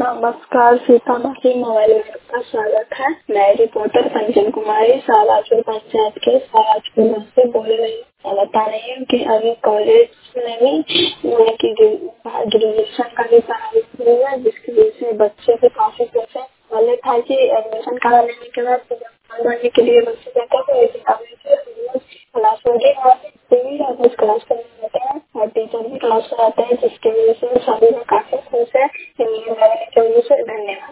नमस्कार, Sitamarhi mobile app का स्वागत है। मैं रिपोर्टर कंचन कुमारी सालाचुर पंचायत के सालाचुर गाँव से बोल रही हूँ। मैं बता रही हूँ कि अभी कॉलेज में भी ग्रेजुएशन का भी पढ़ाई शुरू है, जिसकी वजह से बच्चे के काफी पैसे पहले था कि एडमिशन करा लेने के बाद फॉर्म भरने के लिए बच्चे जाते थे, लेकिन अभी से हम लोग क्लास क्लास करने जाते हैं और टीचर भी क्लास कराते हैं, जिसकी वजह से सभी में